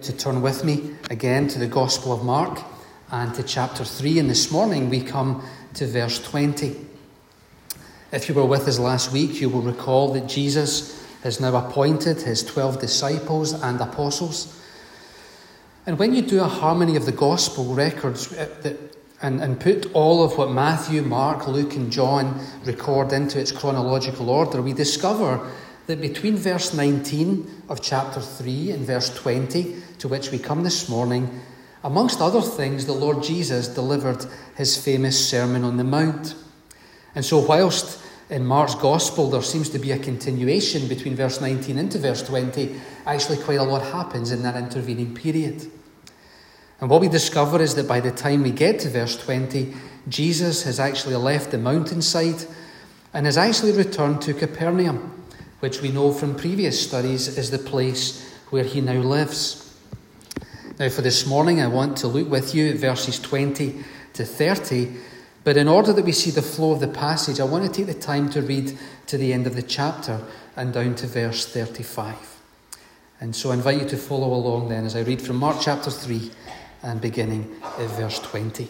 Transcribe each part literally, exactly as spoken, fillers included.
To turn with me again to the Gospel of Mark and to chapter three, and this morning we come to verse twenty. If you were with us last week, you will recall that Jesus has now appointed his twelve disciples and apostles. And when you do a harmony of the Gospel records that, and, and put all of what Matthew, Mark, Luke and John record into its chronological order, we discover that between verse nineteen of chapter three and verse twenty, to which we come this morning, amongst other things, the Lord Jesus delivered his famous Sermon on the Mount. And so whilst in Mark's Gospel there seems to be a continuation between verse nineteen into verse twenty, actually quite a lot happens in that intervening period. And what we discover is that by the time we get to verse twenty, Jesus has actually left the mountainside and has actually returned to Capernaum, which we know from previous studies is the place where he now lives. Now for this morning, I want to look with you at verses twenty to thirty, but in order that we see the flow of the passage, I want to take the time to read to the end of the chapter and down to verse thirty-five. And so I invite you to follow along then as I read from Mark chapter three and beginning at verse twenty.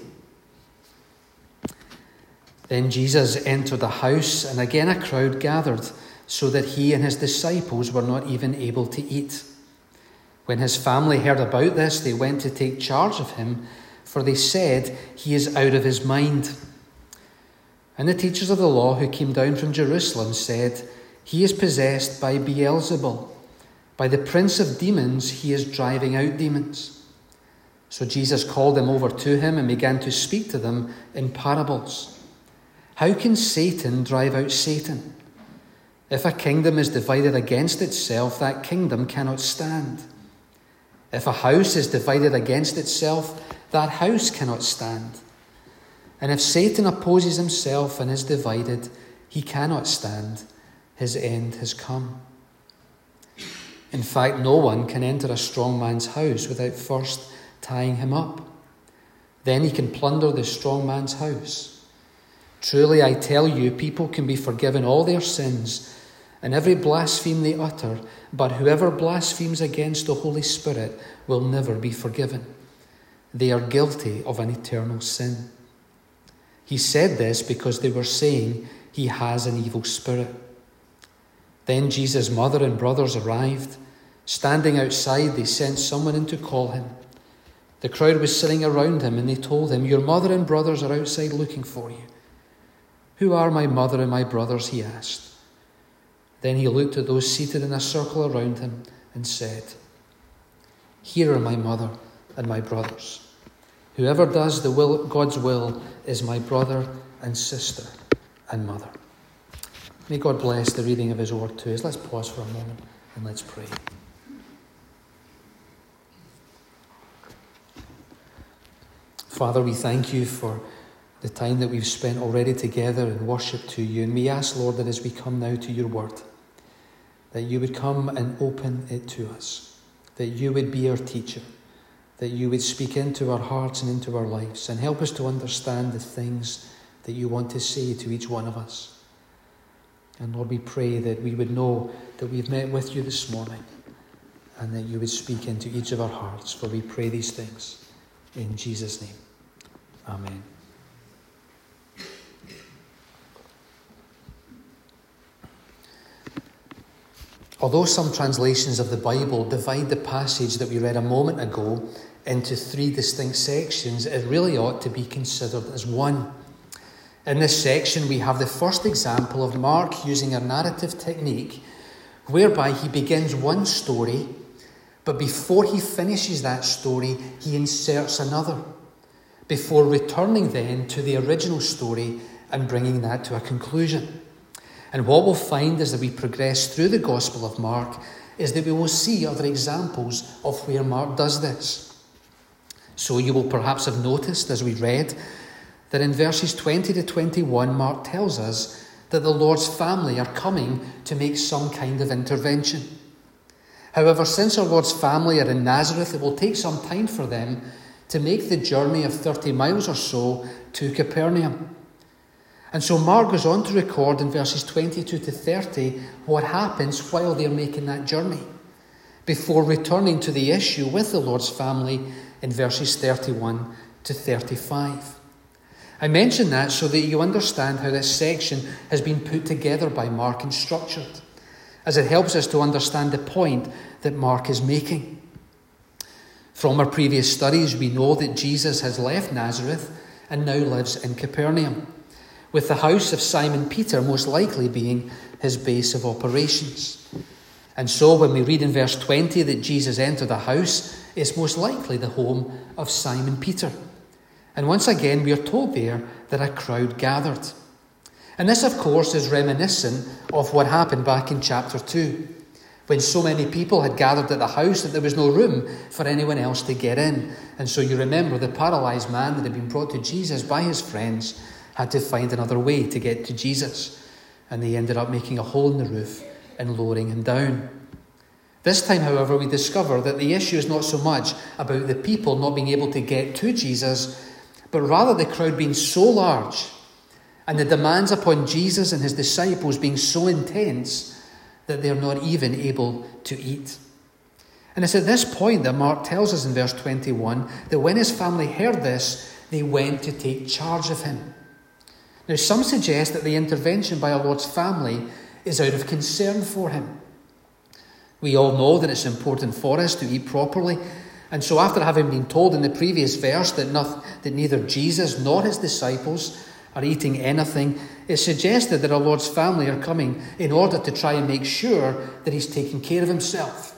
Then Jesus entered the house, and again a crowd gathered, so that he and his disciples were not even able to eat. When his family heard about this, they went to take charge of him, for they said, "He is out of his mind." And the teachers of the law who came down from Jerusalem said, "He is possessed by Beelzebul. By the prince of demons he is driving out demons." So Jesus called them over to him and began to speak to them in parables. "How can Satan drive out Satan? If a kingdom is divided against itself, that kingdom cannot stand. If a house is divided against itself, that house cannot stand. And if Satan opposes himself and is divided, he cannot stand. His end has come. In fact, no one can enter a strong man's house without first tying him up. Then he can plunder the strong man's house. Truly, I tell you, people can be forgiven all their sins and every blaspheme they utter, but whoever blasphemes against the Holy Spirit will never be forgiven. They are guilty of an eternal sin." He said this because they were saying he has an evil spirit. Then Jesus' mother and brothers arrived. Standing outside, they sent someone in to call him. The crowd was sitting around him, and they told him, "Your mother and brothers are outside looking for you." "Who are my mother and my brothers?" he asked. Then he looked at those seated in a circle around him and said, "Here are my mother and my brothers. Whoever does the will, God's will is my brother and sister and mother." May God bless the reading of his word to us. Let's pause for a moment and let's pray. Father, we thank you for the time that we've spent already together in worship to you. And we ask, Lord, that as we come now to your word, that you would come and open it to us, that you would be our teacher, that you would speak into our hearts and into our lives and help us to understand the things that you want to say to each one of us. And Lord, we pray that we would know that we've met with you this morning and that you would speak into each of our hearts, for we pray these things in Jesus' name. Amen. Although some translations of the Bible divide the passage that we read a moment ago into three distinct sections, it really ought to be considered as one. In this section, we have the first example of Mark using a narrative technique whereby he begins one story, but before he finishes that story, he inserts another, before returning then to the original story and bringing that to a conclusion. And what we'll find as we progress through the Gospel of Mark is that we will see other examples of where Mark does this. So you will perhaps have noticed as we read that in verses twenty to twenty-one, Mark tells us that the Lord's family are coming to make some kind of intervention. However, since our Lord's family are in Nazareth, it will take some time for them to make the journey of thirty miles or so to Capernaum. And so Mark goes on to record in verses twenty-two to thirty what happens while they're making that journey. before returning to the issue with the Lord's family in verses thirty-one to thirty-five. I mention that so that you understand how this section has been put together by Mark and structured, as it helps us to understand the point that Mark is making. From our previous studies, we know that Jesus has left Nazareth and now lives in Capernaum, with the house of Simon Peter most likely being his base of operations. And so when we read in verse twenty that Jesus entered the house, it's most likely the home of Simon Peter. And once again, we are told there that a crowd gathered. And this, of course, is reminiscent of what happened back in chapter two, when so many people had gathered at the house that there was no room for anyone else to get in. And so you remember the paralyzed man that had been brought to Jesus by his friends had to find another way to get to Jesus. And they ended up making a hole in the roof and lowering him down. This time, however, we discover that the issue is not so much about the people not being able to get to Jesus, but rather the crowd being so large and the demands upon Jesus and his disciples being so intense that they're not even able to eat. And it's at this point that Mark tells us in verse twenty-one that when his family heard this, they went to take charge of him. Now, some suggest that the intervention by our Lord's family is out of concern for him. We all know that it's important for us to eat properly. And so after having been told in the previous verse that, not, that neither Jesus nor his disciples are eating anything, it's suggested that our Lord's family are coming in order to try and make sure that he's taking care of himself.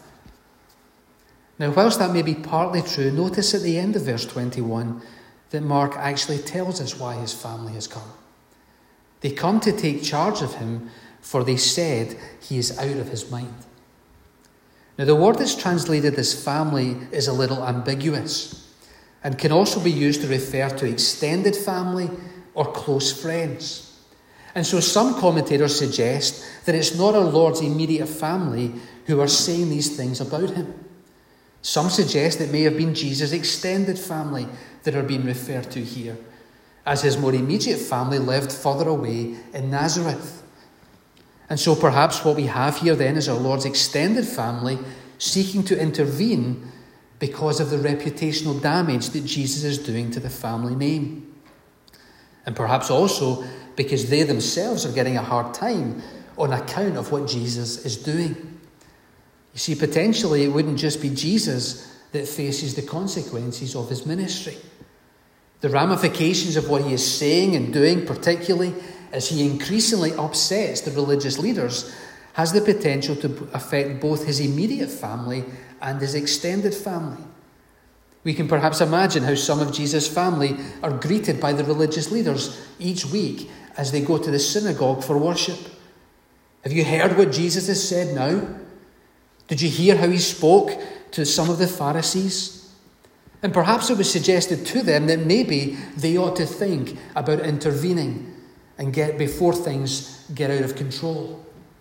Now, whilst that may be partly true, notice at the end of verse twenty-one that Mark actually tells us why his family has come. They come to take charge of him, for they said he is out of his mind. Now, the word that's translated as family is a little ambiguous and can also be used to refer to extended family or close friends. And so some commentators suggest that it's not our Lord's immediate family who are saying these things about him. Some suggest it may have been Jesus' extended family that are being referred to here, as his more immediate family lived further away in Nazareth. And so perhaps what we have here then is our Lord's extended family seeking to intervene because of the reputational damage that Jesus is doing to the family name. And perhaps also because they themselves are getting a hard time on account of what Jesus is doing. You see, potentially it wouldn't just be Jesus that faces the consequences of his ministry. The ramifications of what he is saying and doing, particularly as he increasingly upsets the religious leaders, has the potential to affect both his immediate family and his extended family. We can perhaps imagine how some of Jesus' family are greeted by the religious leaders each week as they go to the synagogue for worship. Have you heard what Jesus has said now? Did you hear how he spoke to some of the Pharisees? And perhaps it was suggested to them that maybe they ought to think about intervening and get before things get out of control.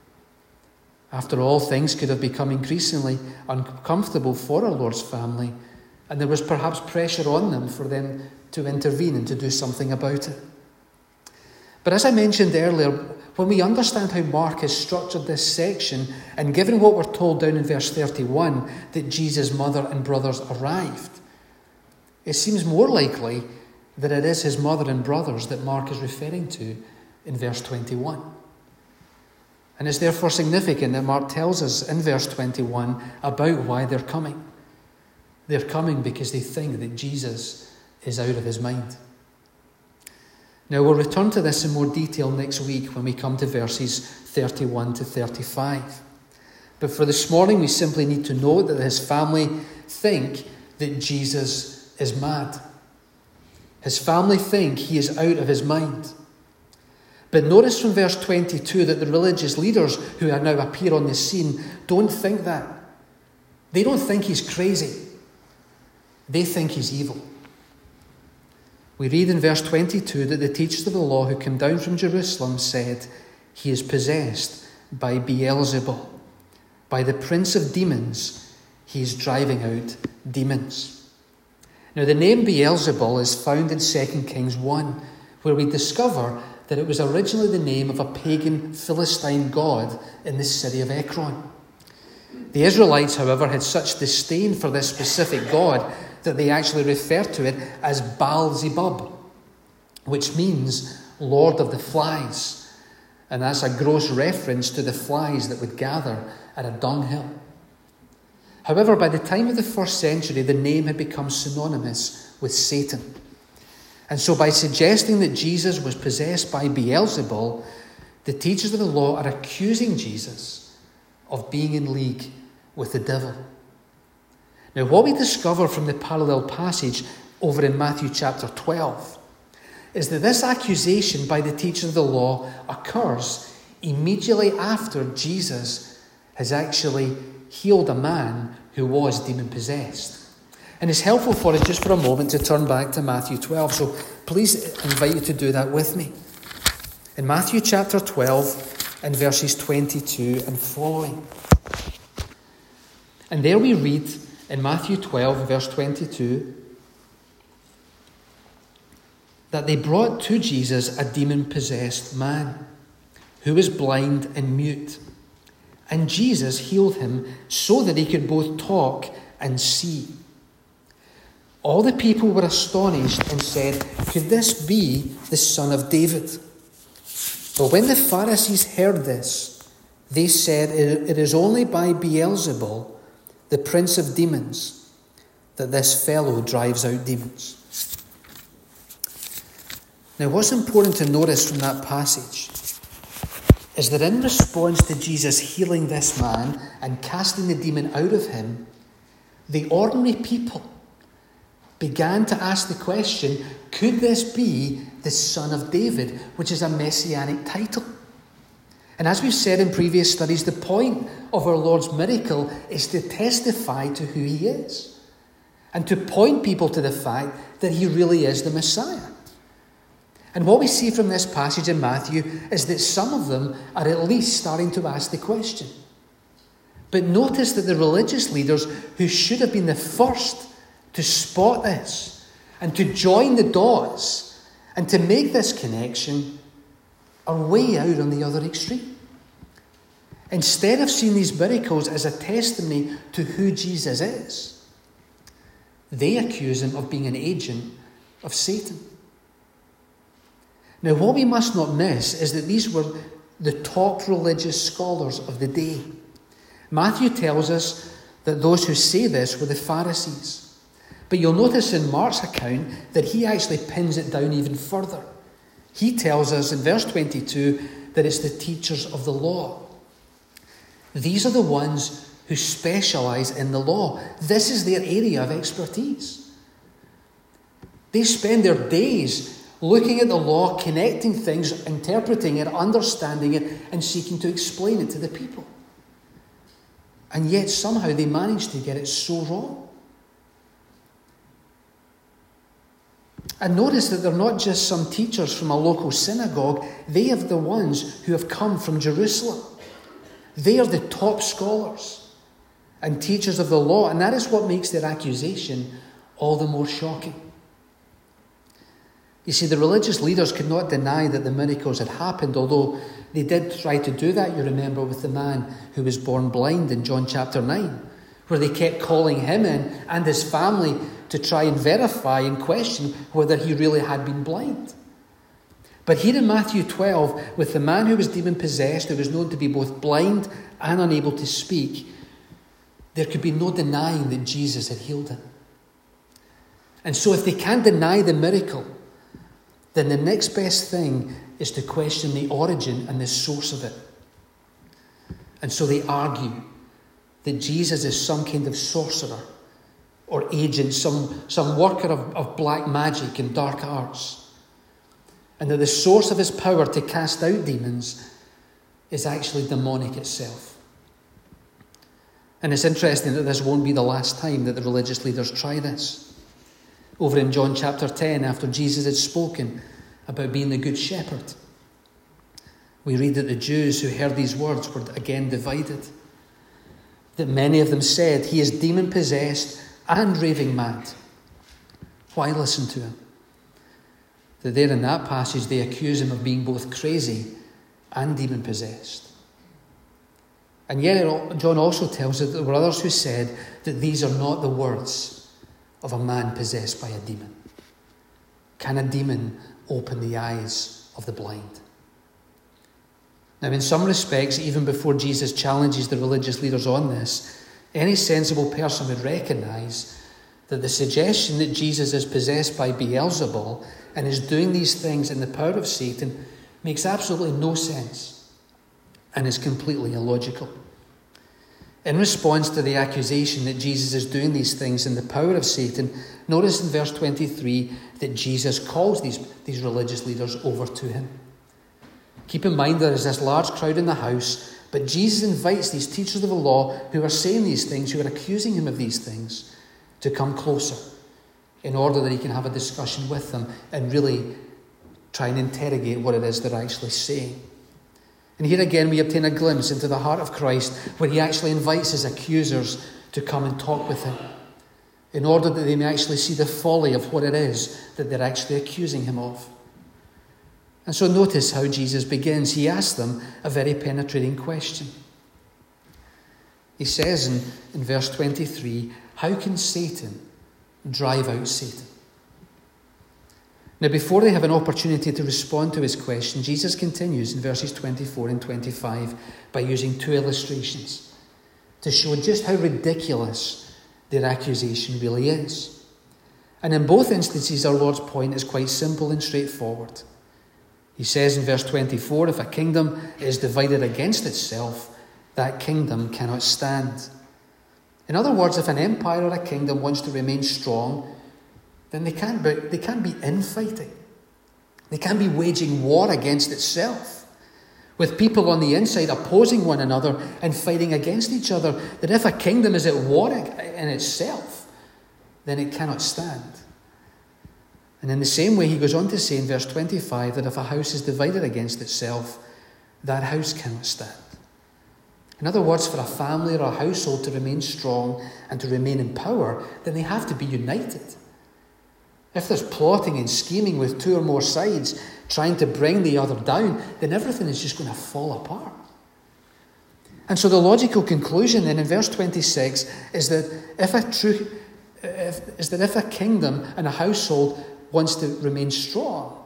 After all, things could have become increasingly uncomfortable for our Lord's family, and there was perhaps pressure on them for them to intervene and to do something about it. But as I mentioned earlier, when we understand how Mark has structured this section, and given what we're told down in verse thirty-one, that Jesus' mother and brothers arrived, it seems more likely that it is his mother and brothers that Mark is referring to in verse twenty-one. And it's therefore significant that Mark tells us in verse twenty-one about why they're coming. They're coming because they think that Jesus is out of his mind. Now, we'll return to this in more detail next week when we come to verses thirty-one to thirty-five. But for this morning, we simply need to note that his family think that Jesus is mad. His family think he is out of his mind. But notice from verse twenty-two that the religious leaders who now appear on the scene don't think that. They don't think he's crazy. They think he's evil. We read in verse twenty-two that the teachers of the law who came down from Jerusalem said, he is possessed by Beelzebul. By the prince of demons, he is driving out demons. Now, the name Beelzebul is found in Second Kings one, where we discover that it was originally the name of a pagan Philistine god in the city of Ekron. The Israelites, however, had such disdain for this specific god that they actually referred to it as Baal-zebub, which means Lord of the Flies. And that's a gross reference to the flies that would gather at a dunghill. However, by the time of the first century, the name had become synonymous with Satan. And so by suggesting that Jesus was possessed by Beelzebul, the teachers of the law are accusing Jesus of being in league with the devil. Now, what we discover from the parallel passage over in Matthew chapter twelve is that this accusation by the teachers of the law occurs immediately after Jesus has actually healed a man who was demon-possessed. And it's helpful for us just for a moment to turn back to Matthew twelve. So please invite you to do that with me. In Matthew chapter twelve and verses twenty-two and following. And there we read in Matthew twelve, verse twenty-two, that they brought to Jesus a demon-possessed man who was blind and mute. And Jesus healed him so that he could both talk and see. All the people were astonished and said, "Could this be the son of David?" But when the Pharisees heard this, they said, "It is only by Beelzebul, the prince of demons, that this fellow drives out demons." Now, what's important to notice from that passage is that in response to Jesus healing this man and casting the demon out of him, the ordinary people began to ask the question, could this be the son of David, which is a messianic title? And as we've said in previous studies, the point of our Lord's miracle is to testify to who he is and to point people to the fact that he really is the Messiah. And what we see from this passage in Matthew is that some of them are at least starting to ask the question. But notice that the religious leaders, who should have been the first to spot this and to join the dots and to make this connection, are way out on the other extreme. Instead of seeing these miracles as a testimony to who Jesus is, they accuse him of being an agent of Satan. Now, what we must not miss is that these were the top religious scholars of the day. Matthew tells us that those who say this were the Pharisees. But you'll notice in Mark's account that he actually pins it down even further. He tells us in verse twenty-two that it's the teachers of the law. These are the ones who specialise in the law. This is their area of expertise. They spend their days looking at the law, connecting things, interpreting it, understanding it, and seeking to explain it to the people. And yet somehow they manage to get it so wrong. And notice that they're not just some teachers from a local synagogue. They are the ones who have come from Jerusalem. They are the top scholars and teachers of the law. And that is what makes their accusation all the more shocking. You see, the religious leaders could not deny that the miracles had happened, although they did try to do that, you remember, with the man who was born blind in John chapter nine, where they kept calling him in and his family to try and verify and question whether he really had been blind. But here in Matthew twelve, with the man who was demon-possessed, who was known to be both blind and unable to speak, there could be no denying that Jesus had healed him. And so if they can't deny the miracle, then the next best thing is to question the origin and the source of it. And so they argue that Jesus is some kind of sorcerer or agent, some, some worker of, of black magic and dark arts, and that the source of his power to cast out demons is actually demonic itself. And it's interesting that this won't be the last time that the religious leaders try this. Over in John chapter ten, after Jesus had spoken about being the good shepherd, we read that the Jews who heard these words were again divided. That many of them said, "He is demon-possessed and raving mad. Why listen to him?" That there in that passage they accuse him of being both crazy and demon-possessed. And yet John also tells us that there were others who said that these are not the words of a man possessed by a demon. Can a demon open the eyes of the blind? Now, in some respects, even before Jesus challenges the religious leaders on this, any sensible person would recognise that the suggestion that Jesus is possessed by Beelzebul and is doing these things in the power of Satan makes absolutely no sense and is completely illogical. In response to the accusation that Jesus is doing these things in the power of Satan, notice in verse twenty-three that Jesus calls these, these religious leaders over to him. Keep in mind there is this large crowd in the house, but Jesus invites these teachers of the law who are saying these things, who are accusing him of these things, to come closer in order that he can have a discussion with them and really try and interrogate what it is they're actually saying. And here again we obtain a glimpse into the heart of Christ, where he actually invites his accusers to come and talk with him in order that they may actually see the folly of what it is that they're actually accusing him of. And so notice how Jesus begins. He asks them a very penetrating question. He says in, in verse twenty-three, how can Satan drive out Satan? Now, before they have an opportunity to respond to his question, Jesus continues in verses twenty-four and twenty-five by using two illustrations to show just how ridiculous their accusation really is. And in both instances, our Lord's point is quite simple and straightforward. He says in verse twenty-four, if a kingdom is divided against itself, that kingdom cannot stand. In other words, if an empire or a kingdom wants to remain strong, then they can't be, they can't be infighting. They can't be waging war against itself, with people on the inside opposing one another and fighting against each other. That if a kingdom is at war in itself, then it cannot stand. And in the same way, he goes on to say in verse twenty-five that if a house is divided against itself, that house cannot stand. In other words, for a family or a household to remain strong and to remain in power, then they have to be united. If there's plotting and scheming with two or more sides trying to bring the other down, then everything is just going to fall apart. And so the logical conclusion then in verse twenty-six is that if a true, if, is that if a kingdom and a household wants to remain strong,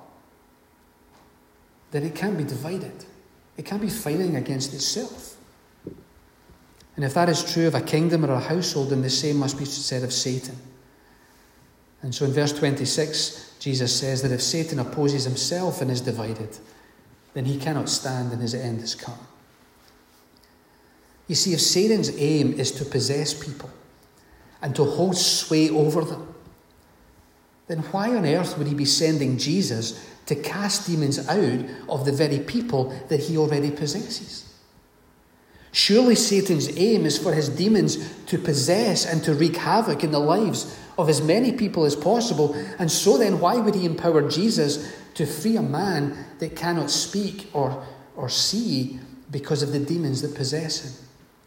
then it can't be divided. It can't be fighting against itself. And if that is true of a kingdom or a household, then the same must be said of Satan. And so in verse twenty-six, Jesus says that if Satan opposes himself and is divided, then he cannot stand and his end has come. You see, if Satan's aim is to possess people and to hold sway over them, then why on earth would he be sending Jesus to cast demons out of the very people that he already possesses? Surely Satan's aim is for his demons to possess and to wreak havoc in the lives of as many people as possible. And so then, why would he empower Jesus to free a man that cannot speak or, or see because of the demons that possess him?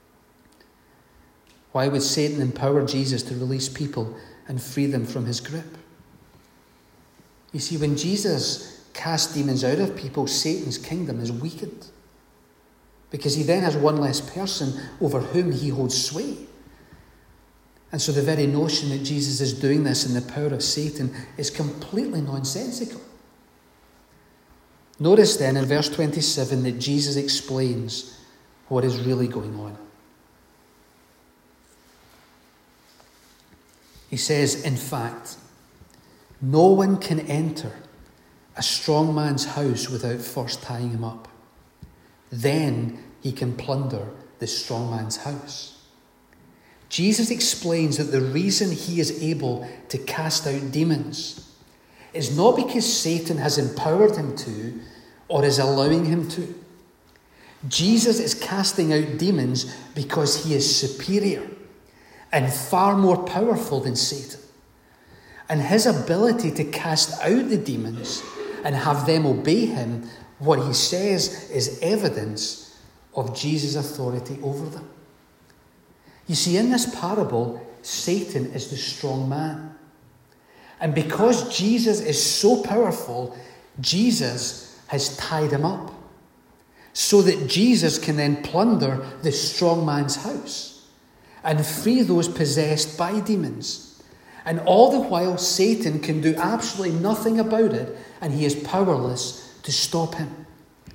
Why would Satan empower Jesus to release people and free them from his grip? You see, when Jesus casts demons out of people, Satan's kingdom is weakened, because he then has one less person over whom he holds sway. And so the very notion that Jesus is doing this in the power of Satan is completely nonsensical. Notice then in verse twenty-seven that Jesus explains what is really going on. He says, in fact, no one can enter a strong man's house without first tying him up. Then he can plunder the strong man's house. Jesus explains that the reason he is able to cast out demons is not because Satan has empowered him to or is allowing him to. Jesus is casting out demons because he is superior and far more powerful than Satan. And his ability to cast out the demons and have them obey him, what he says, is evidence of Jesus' authority over them. You see, in this parable, Satan is the strong man. And because Jesus is so powerful, Jesus has tied him up. so that Jesus can then plunder the strong man's house and free those possessed by demons. And all the while, Satan can do absolutely nothing about it, and he is powerless to stop him.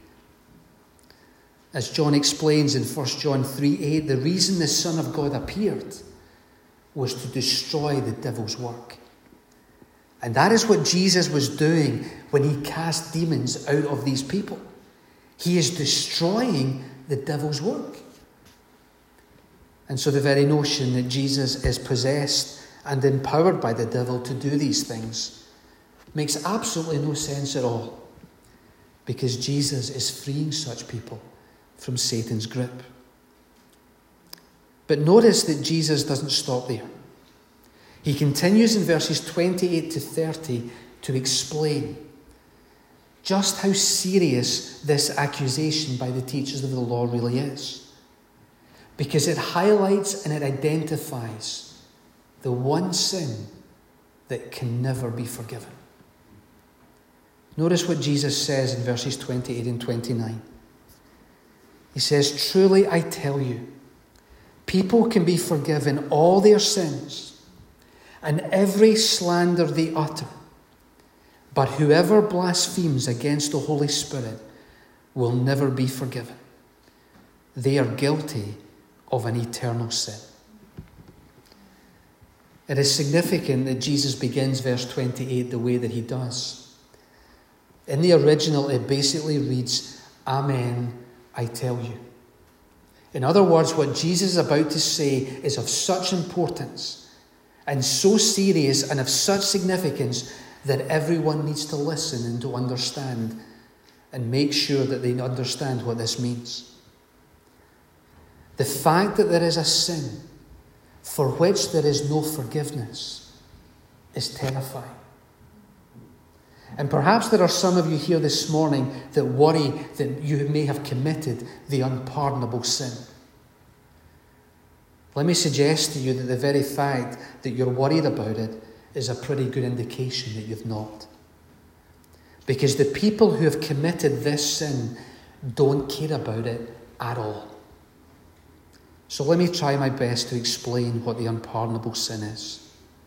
As John explains in First John three eight, the reason the Son of God appeared was to destroy the devil's work. And that is what Jesus was doing when he cast demons out of these people. He is destroying the devil's work. And so the very notion that Jesus is possessed and empowered by the devil to do these things makes absolutely no sense at all, because Jesus is freeing such people from Satan's grip. But notice that Jesus doesn't stop there. He continues in verses twenty-eight to thirty to explain just how serious this accusation by the teachers of the law really is, because it highlights and it identifies the one sin that can never be forgiven. Notice what Jesus says in verses twenty-eight and twenty-nine. He says, "Truly I tell you, people can be forgiven all their sins and every slander they utter. But whoever blasphemes against the Holy Spirit will never be forgiven. They are guilty of an eternal sin." It is significant that Jesus begins verse twenty-eight the way that he does. In the original, it basically reads, "Amen, I tell you." In other words, what Jesus is about to say is of such importance and so serious and of such significance that everyone needs to listen and to understand and make sure that they understand what this means. The fact that there is a sin for which there is no forgiveness is terrifying. And perhaps there are some of you here this morning that worry that you may have committed the unpardonable sin. Let me suggest to you that the very fact that you're worried about it is a pretty good indication that you've not. Because the people who have committed this sin don't care about it at all. So let me try my best to explain what the unpardonable sin is.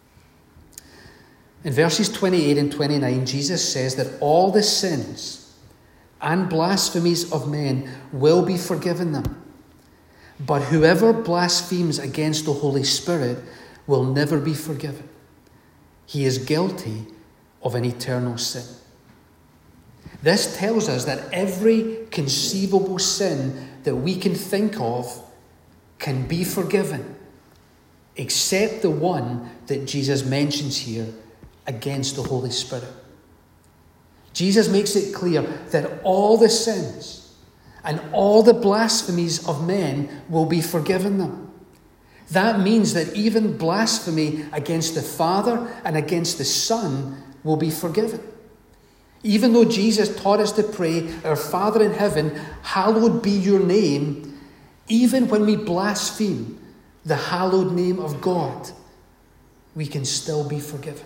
In verses twenty-eight and twenty-nine, Jesus says that all the sins and blasphemies of men will be forgiven them. But whoever blasphemes against the Holy Spirit will never be forgiven. He is guilty of an eternal sin. This tells us that every conceivable sin that we can think of can be forgiven, except the one that Jesus mentions here, against the Holy Spirit. Jesus makes it clear that all the sins and all the blasphemies of men will be forgiven them. That means that even blasphemy against the Father and against the Son will be forgiven. Even though Jesus taught us to pray, "Our Father in heaven, hallowed be your name," even when we blaspheme the hallowed name of God, we can still be forgiven.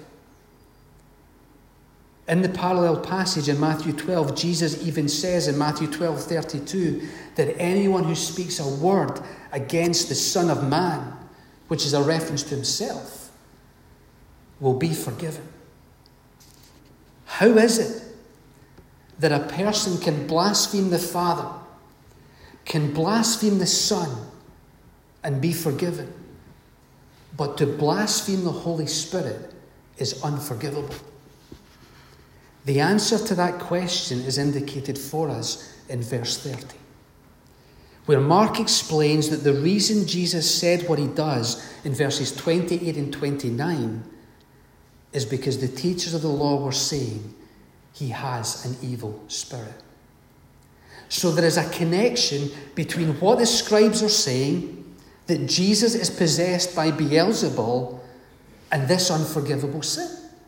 In the parallel passage in Matthew twelve, Jesus even says in Matthew twelve thirty-two that anyone who speaks a word against the Son of Man, which is a reference to himself, will be forgiven. How is it that a person can blaspheme the Father, can blaspheme the Son, and be forgiven, but to blaspheme the Holy Spirit is unforgivable? The answer to that question is indicated for us in verse thirty, where Mark explains that the reason Jesus said what he does in verses twenty-eight and twenty-nine is because the teachers of the law were saying he has an evil spirit. So there is a connection between what the scribes are saying, that Jesus is possessed by Beelzebul, and this unforgivable sin.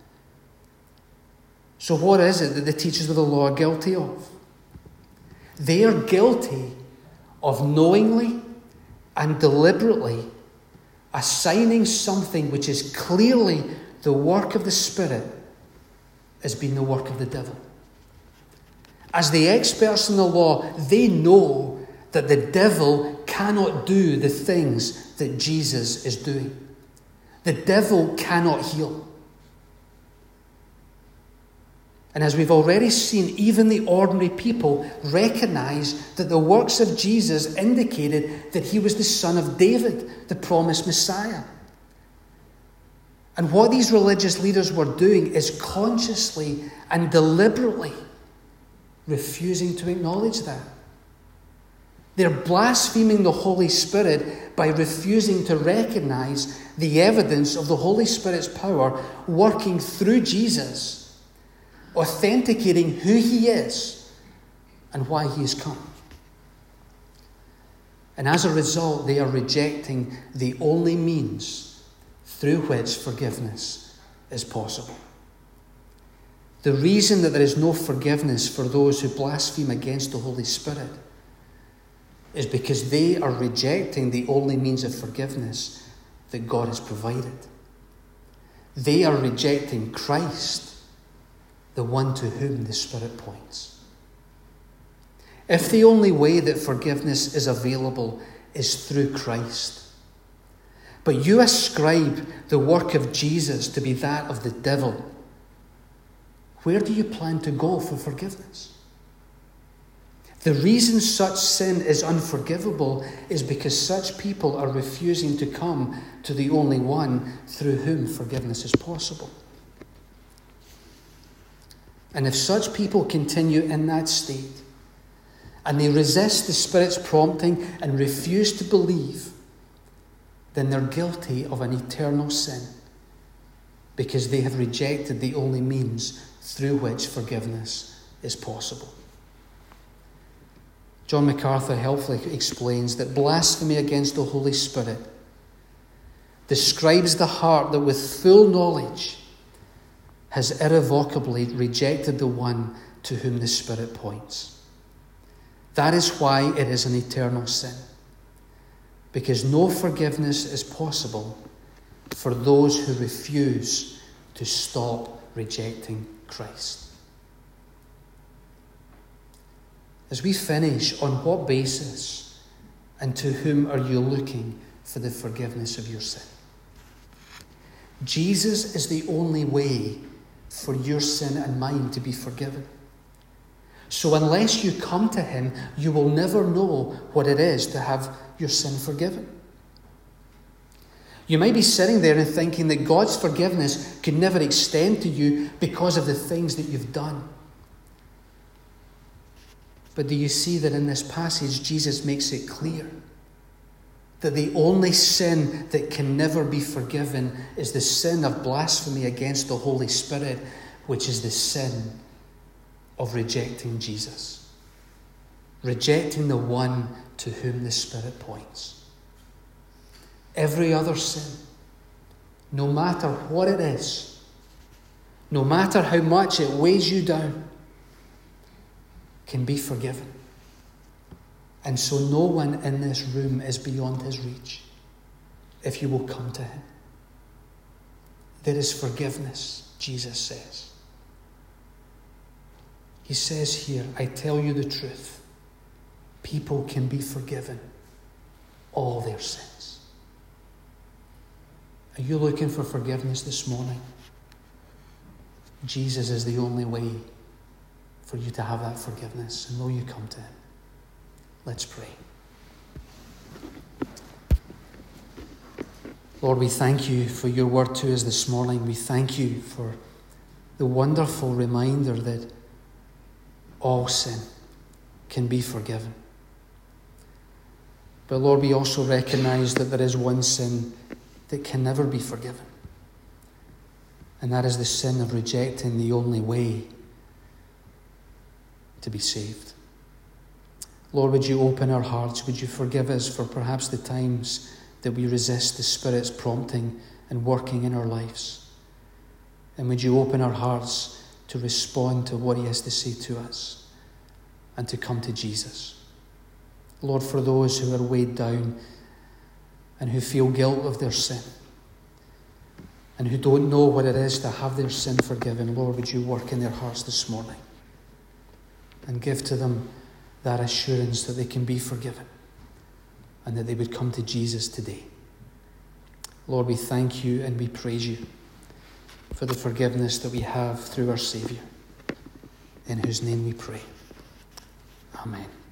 So what is it that the teachers of the law are guilty of? They are guilty of knowingly and deliberately assigning something which is clearly the work of the Spirit as being the work of the devil. As the experts in the law, they know that the devil cannot do the things that Jesus is doing. The devil cannot heal. And as we've already seen, even the ordinary people recognize that the works of Jesus indicated that he was the son of David, the promised Messiah. And what these religious leaders were doing is consciously and deliberately refusing to acknowledge that. They're blaspheming the Holy Spirit by refusing to recognize the evidence of the Holy Spirit's power working through Jesus, authenticating who he is and why he has come. And as a result, they are rejecting the only means through which forgiveness is possible. The reason that there is no forgiveness for those who blaspheme against the Holy Spirit is because they are rejecting the only means of forgiveness that God has provided. They are rejecting Christ, the one to whom the Spirit points. If the only way that forgiveness is available is through Christ, but you ascribe the work of Jesus to be that of the devil, where do you plan to go for forgiveness? The reason such sin is unforgivable is because such people are refusing to come to the only one through whom forgiveness is possible. And if such people continue in that state, and they resist the Spirit's prompting and refuse to believe, then they're guilty of an eternal sin because they have rejected the only means through which forgiveness is possible. John MacArthur helpfully explains that blasphemy against the Holy Spirit describes the heart that with full knowledge has irrevocably rejected the one to whom the Spirit points. That is why it is an eternal sin, because no forgiveness is possible for those who refuse to stop rejecting Christ. As we finish, on what basis and to whom are you looking for the forgiveness of your sin? Jesus is the only way for your sin and mine to be forgiven. So unless you come to him, you will never know what it is to have your sin forgiven. You might be sitting there and thinking that God's forgiveness could never extend to you because of the things that you've done. But do you see that in this passage, Jesus makes it clear that the only sin that can never be forgiven is the sin of blasphemy against the Holy Spirit, which is the sin of rejecting Jesus, rejecting the one to whom the Spirit points. Every other sin, no matter what it is, no matter how much it weighs you down, can be forgiven. And so no one in this room is beyond his reach if you will come to him. There is forgiveness, Jesus says. He says here, I tell you the truth, people can be forgiven all their sins. Are you looking for forgiveness this morning? Jesus is the only way for you to have that forgiveness, and will you come to him? Let's pray. Lord, we thank you for your word to us this morning. We thank you for the wonderful reminder that all sin can be forgiven. But Lord, we also recognize that there is one sin that can never be forgiven. And that is the sin of rejecting the only way to be saved. Lord, would you open our hearts? Would you forgive us for perhaps the times that we resist the Spirit's prompting and working in our lives? And would you open our hearts to respond to what he has to say to us and to come to Jesus? Lord, for those who are weighed down and who feel guilt of their sin and who don't know what it is to have their sin forgiven, Lord, would you work in their hearts this morning? and give to them that assurance that they can be forgiven and that they would come to Jesus today. Lord, we thank you and we praise you for the forgiveness that we have through our Saviour, in whose name we pray. Amen.